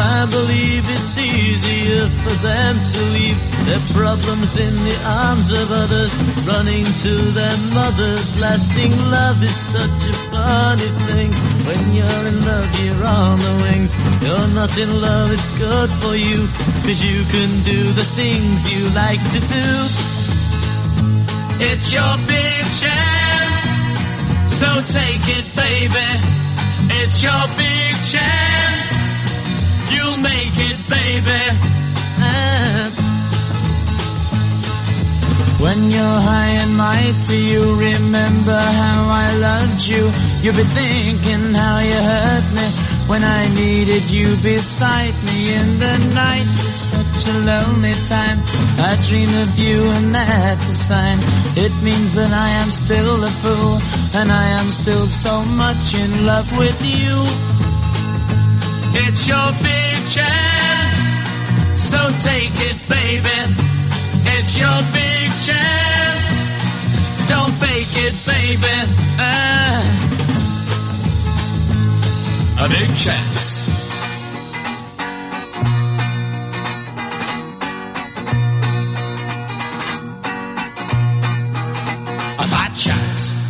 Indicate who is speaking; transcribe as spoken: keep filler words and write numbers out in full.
Speaker 1: I believe it's easier for them to leave their problems in the arms of others, running to their mothers. Lasting love is such a funny thing. When you're in love, you're on the wings. You're not in love, it's good for you, 'cause you can do the things you like to do. It's your big chance, so take it, baby. It's your big chance, you'll make it, baby. Ah. When you're high and mighty, you remember how I loved you. You'll be thinking how you hurt me when I needed you beside me. In the night is such a lonely time, I dream of you and that's a sign. It means that I am still a fool, and I am still so much in love with you. It's your big chance, so take it, baby. It's your big chance, don't fake it, baby. Ah. A big chance. A bad chance.